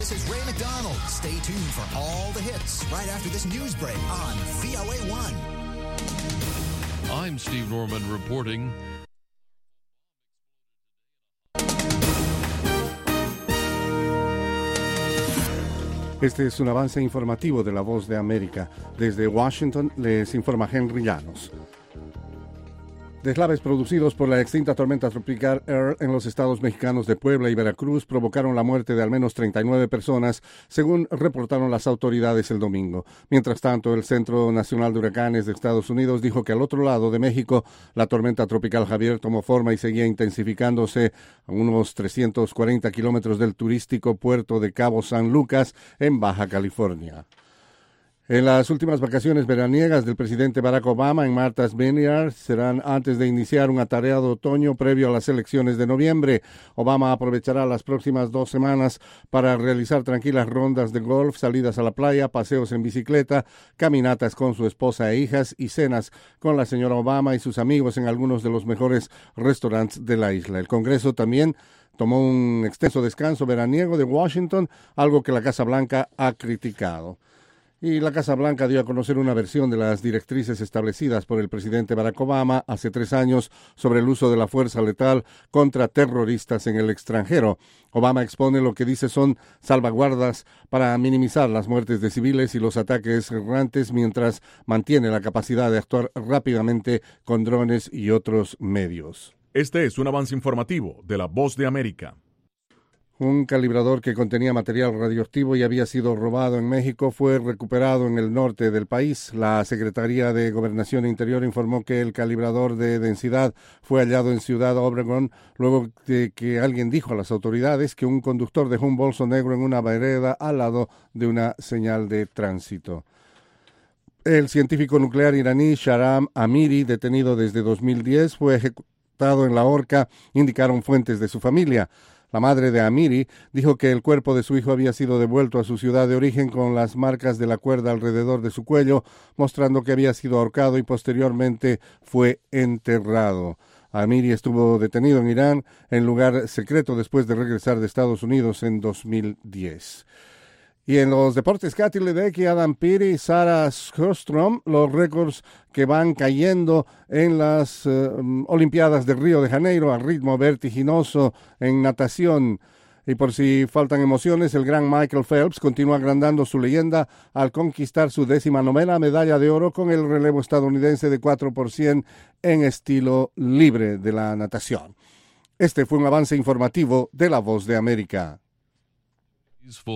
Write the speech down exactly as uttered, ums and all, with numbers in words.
This is Ray McDonald. Stay tuned for all the hits right after this news break on V O A one. I'm Steve Norman reporting. Este es un avance informativo de La Voz de América. Desde Washington les informa Henry Llanos. Deslaves producidos por la extinta tormenta tropical Earl en los estados mexicanos de Puebla y Veracruz provocaron la muerte de al menos treinta y nueve personas, según reportaron las autoridades el domingo. Mientras tanto, el Centro Nacional de Huracanes de Estados Unidos dijo que al otro lado de México, la tormenta tropical Javier tomó forma y seguía intensificándose a unos trescientos cuarenta kilómetros del turístico puerto de Cabo San Lucas, en Baja California. En las últimas vacaciones veraniegas del presidente Barack Obama en Martha's Vineyard serán antes de iniciar un atareado otoño previo a las elecciones de noviembre. Obama aprovechará las próximas dos semanas para realizar tranquilas rondas de golf, salidas a la playa, paseos en bicicleta, caminatas con su esposa e hijas y cenas con la señora Obama y sus amigos en algunos de los mejores restaurantes de la isla. El Congreso también tomó un extenso descanso veraniego de Washington, algo que la Casa Blanca ha criticado. Y la Casa Blanca dio a conocer una versión de las directrices establecidas por el presidente Barack Obama hace tres años sobre el uso de la fuerza letal contra terroristas en el extranjero. Obama expone lo que dice son salvaguardas para minimizar las muertes de civiles y los ataques errantes mientras mantiene la capacidad de actuar rápidamente con drones y otros medios. Este es un avance informativo de La Voz de América. Un calibrador que contenía material radioactivo y había sido robado en México fue recuperado en el norte del país. La Secretaría de Gobernación e Interior informó que el calibrador de densidad fue hallado en Ciudad Obregón luego de que alguien dijo a las autoridades que un conductor dejó un bolso negro en una vereda al lado de una señal de tránsito. El científico nuclear iraní Shahram Amiri, detenido desde dos mil diez, fue ejecutado en la horca, indicaron fuentes de su familia. La madre de Amiri dijo que el cuerpo de su hijo había sido devuelto a su ciudad de origen con las marcas de la cuerda alrededor de su cuello, mostrando que había sido ahorcado y posteriormente fue enterrado. Amiri estuvo detenido en Irán, en lugar secreto, después de regresar de Estados Unidos en dos mil diez. Y en los deportes, Katy Ledecky, Adam Peary y Sarah Sjöström, los récords que van cayendo en las uh, Olimpiadas de Río de Janeiro a ritmo vertiginoso en natación. Y por si faltan emociones, el gran Michael Phelps continúa agrandando su leyenda al conquistar su décima novena medalla de oro con el relevo estadounidense de cuatro por cien en estilo libre de la natación. Este fue un avance informativo de La Voz de América.